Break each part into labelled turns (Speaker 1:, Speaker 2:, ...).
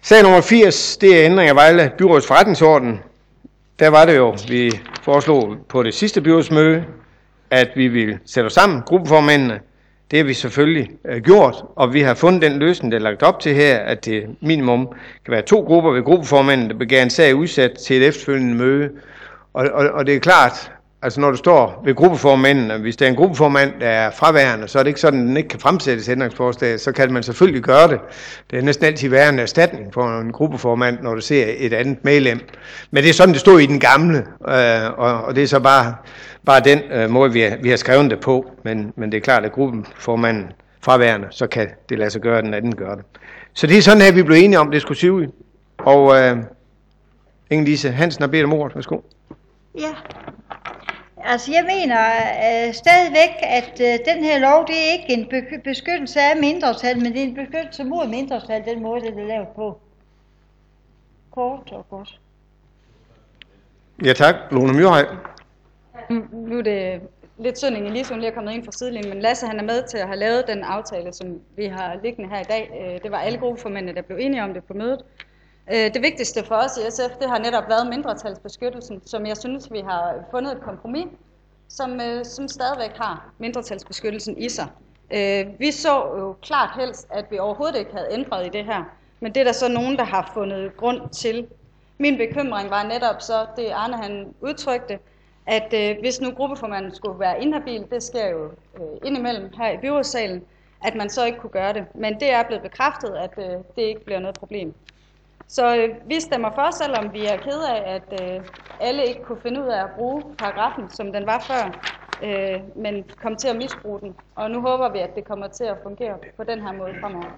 Speaker 1: Sag nummer 80, det er ændring af Vejle Byråds forretningsorden. Der var det jo, vi foreslog på det sidste byrådsmøde, at vi ville sætte os sammen, gruppeformændene. Det har vi selvfølgelig gjort, og vi har fundet den løsning, der er lagt op til her, at det minimum kan være 2 grupper ved gruppeformændene, der begærer en sag udsat til et efterfølgende møde. Og det er klart, altså når du står ved gruppeformændene, hvis der er en gruppeformand, der er fraværende, så er det ikke sådan, at den ikke kan fremsættes ændringsforslag, så kan man selvfølgelig gøre det. Det er næsten altid være en erstatning for en gruppeformand, når du ser et andet medlem. Men det er sådan, det stod i den gamle, og det er så bare den måde, vi har skrevet det på. Men det er klart, at gruppeformanden fraværende, så kan det lade sig gøre, at den anden gør det. Så det er sådan her, vi blev enige om, det skulle se ud. Og Inge-Lise Hansen har bedt om ordet. Værsgo.
Speaker 2: Ja, altså jeg mener stadigvæk, at den her lov, det er ikke en beskyttelse af mindretal, men det er en beskyttelse mod mindretal, den måde, det er lavet på. Kort og godt.
Speaker 1: Ja tak, Lone Myrhøj.
Speaker 3: Nu er det lidt synd, Inge-Lise, hun lige er kommet ind fra sidelinjen, men Lasse han er med til at have lavet den aftale, som vi har liggende her i dag. Det var alle gruppeformændene, der blev enige om det på mødet. Det vigtigste for os i SF, det har netop været mindretalsbeskyttelsen, som jeg synes, vi har fundet et kompromis, som stadigvæk har mindretalsbeskyttelsen i sig. Vi så jo klart helst, at vi overhovedet ikke havde ændret i det her, men det er der så nogen, der har fundet grund til. Min bekymring var netop så, det Arne han udtrykte, at hvis nu gruppeformanden skulle være inhabil, det sker jo indimellem her i byrådssalen, at man så ikke kunne gøre det. Men det er blevet bekræftet, at det ikke bliver noget problem. Så vi stemmer for, selvom vi er kede af, at alle ikke kunne finde ud af at bruge paragrafen, som den var før, men kom til at misbruge den. Og nu håber vi, at det kommer til at fungere på den her måde fremover.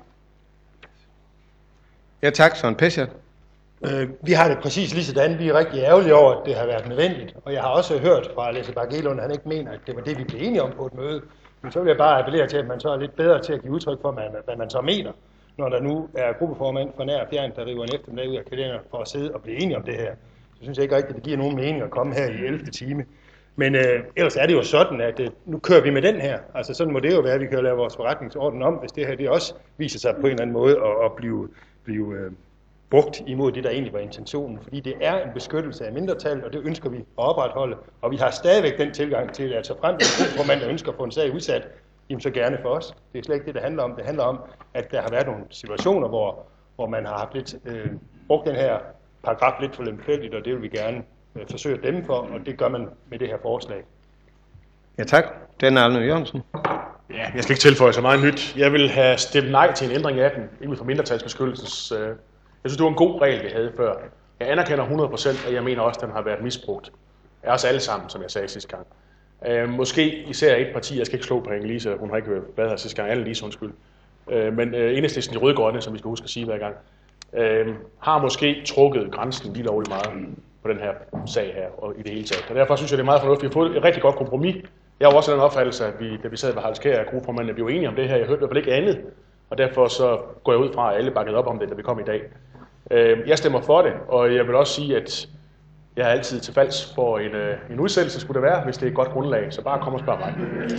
Speaker 1: Ja tak, Søren Pescher.
Speaker 4: Vi har det præcis lige sådan. Vi er rigtig ærgerlige over, at det har været nødvendigt. Og jeg har også hørt fra Lasse Bak-Elund, at han ikke mener, at det var det, vi blev enige om på et møde. Men så vil jeg bare appellere til, at man så er lidt bedre til at give udtryk for, hvad man så mener, når der nu er gruppeformand for nær og fjern, der river en eftermiddag ud af kalenderen for at sidde og blive enige om det her. Så synes jeg ikke rigtigt, at det giver nogen mening at komme her i 11. time. Men ellers er det jo sådan, at nu kører vi med den her. Altså sådan må det jo være, at vi kan lave vores forretningsorden om, hvis det her det også viser sig på en eller anden måde at blive brugt imod det, der egentlig var intentionen. Fordi det er en beskyttelse af mindretal, og det ønsker vi at opretholde. Og vi har stadigvæk den tilgang til, at så frem til gruppeformand, der ønsker at få en sag udsat, jamen så gerne for os. Det er slet ikke det, det handler om. Det handler om, at der har været nogle situationer, hvor man har haft lidt, brugt den her paragraf lidt for lemfældigt, og det vil vi gerne forsøge at dæmme for, og det gør man med det her forslag.
Speaker 1: Ja tak. Den er Arne Jørgensen.
Speaker 5: Ja, jeg skal ikke tilføje så meget nyt. Jeg vil have stemt nej til en ændring af den, inden for mindretalsbeskyttelses. Jeg synes, det var en god regel, vi havde før. Jeg anerkender 100%, og jeg mener også, at den har været misbrugt. Af os alle sammen, som jeg sagde sidste gang. Måske især et parti, jeg skal ikke slå på Inge-Lise, hun har ikke været her sidste gang, Anne-Lise undskyld. Men Enhedslisten, de rødgrønne, som vi skal huske at sige hver gang, har måske trukket grænsen lige lovligt meget på den her sag her, og i det hele taget. Og derfor synes jeg, det er meget fornuftigt. Vi har fået et rigtig godt kompromis. Jeg har også den opfattelse, at da vi sad ved Haraldskær, gruppeformanden blev enige om det her. Jeg hørte i hvert fald ikke andet, og derfor så går jeg ud fra, at alle bakkede op om det, da vi kom i dag. Jeg stemmer for det, og jeg vil også sige, at jeg er altid til falds for en udsættelse, skulle det være, hvis det er et godt grundlag. Så bare kom og spørg mig.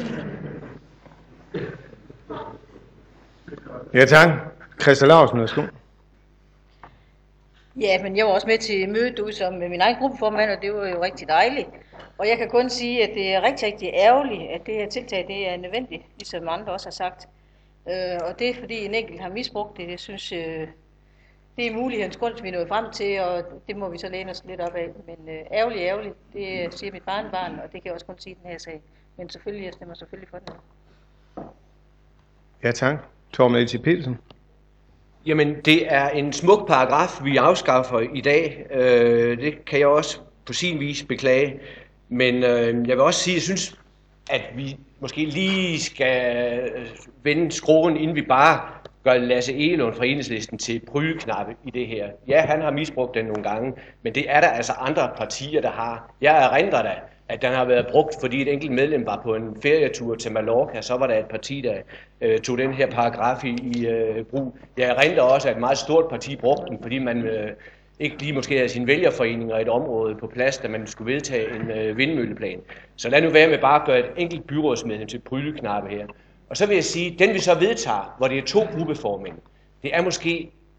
Speaker 1: Ja tak. Christa Lausen, værsgo.
Speaker 6: Ja, men jeg var også med til mødet ud som min egen gruppeformand, og det var jo rigtig dejligt. Og jeg kan kun sige, at det er rigtig, rigtig ærgerligt, at det her tiltag det er nødvendigt, ligesom andre også har sagt. Og det er fordi en enkelt har misbrugt det. Jeg synes, det er mulighedens grund, vi er nået frem til, og det må vi så læne os lidt op af. Men ærgerligt, det siger mit barnebarn, og det kan jeg også kun sige i den her sag. Men selvfølgelig, jeg stemmer selvfølgelig for den.
Speaker 1: Ja tak. Torben A.T. Petersen.
Speaker 7: Jamen, det er en smuk paragraf, vi afskaffer i dag. Det kan jeg også på sin vis beklage. Men jeg vil også sige, at jeg synes, at vi måske lige skal vende skruen, inden vi bare gør Lasse Egelund fra Enhedslisten til prygeknappe i det her. Ja, han har misbrugt den nogle gange, men det er der altså andre partier, der har. Jeg erindrer da, at den har været brugt, fordi et enkelt medlem var på en ferietur til Mallorca, så var der et parti, der tog den her paragraf i brug. Jeg erindrer også, at et meget stort parti brugte den, fordi man ikke lige måske havde sine vælgerforeninger i et område på plads, da man skulle vedtage en vindmølleplan. Så lad nu være med bare at gøre et enkelt byrådsmedlem til prygeknappe her. Og så vil jeg sige, den vi så vedtager, hvor det er 2 gruppeformænd, det er måske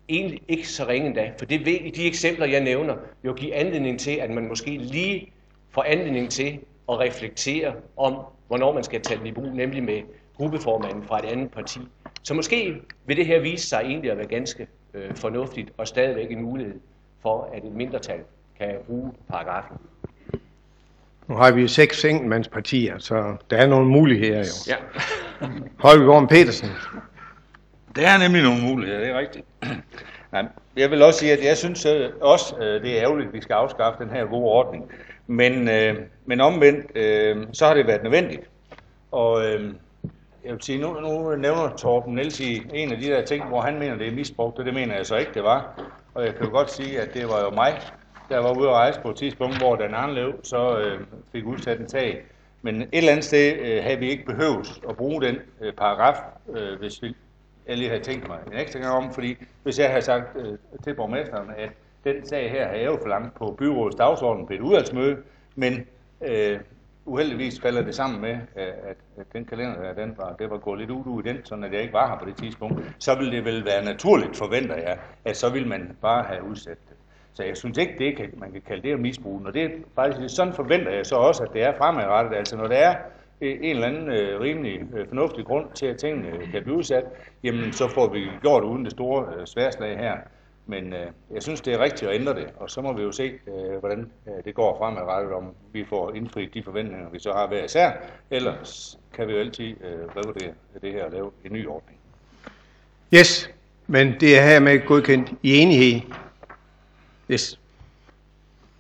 Speaker 7: egentlig ikke så ringe endda, for det vil i de eksempler, jeg nævner, jo give anledning til, at man måske lige får anledning til at reflektere om, hvornår man skal tage den i brug, nemlig med gruppeformanden fra et andet parti. Så måske vil det her vise sig egentlig at være ganske fornuftigt, og stadigvæk en mulighed for, at et mindretal kan bruge paragrafen.
Speaker 1: Nu har vi jo 6 enkeltmandspartier, så der er nogle muligheder jo.
Speaker 8: Ja.
Speaker 1: Holger Petersen.
Speaker 8: Der er nemlig nogle muligheder, det er rigtigt. Nej, jeg vil også sige, at jeg synes også, det er ærgerligt, at vi skal afskaffe den her gode ordning. Men omvendt, så har det været nødvendigt. Og jeg vil sige, nu nævner Torben Nielsen en af de der ting, hvor han mener, det er misbrugt, og det mener jeg så ikke, det var. Og jeg kan jo godt sige, at det var jo mig, der var ude at rejse på et tidspunkt, hvor Dan Arnlev så fik udsat en sag. Men et eller andet sted havde vi ikke behøvet at bruge den paragraf, hvis jeg lige havde tænkt mig en ekstra gang om, fordi hvis jeg havde sagt til borgmesteren, at den sag her har jeg jo forlangt på byrådets dagsorden på et udvalgsmøde, men uheldigvis falder det sammen med, at den kalender der, det var gået lidt ud i den, sådan at jeg ikke var her på det tidspunkt, så ville det vel være naturligt, forventer jeg, at så ville man bare have udsat det. Så jeg synes ikke, man kan kalde det at misbruge. Og det er faktisk sådan forventer jeg så også, at det er fremadrettet. Altså når der er en eller anden rimelig fornuftig grund til, at tingene kan blive udsat, jamen så får vi gjort uden det store sværslag her. Men jeg synes, det er rigtigt at ændre det, og så må vi jo se, hvordan det går fremadrettet, om vi får indfriet de forventninger, vi så har hver især. Ellers kan vi jo altid revurdere det her og lave en ny ordning.
Speaker 1: Yes, men det er hermed godkendt i enighed. Yes.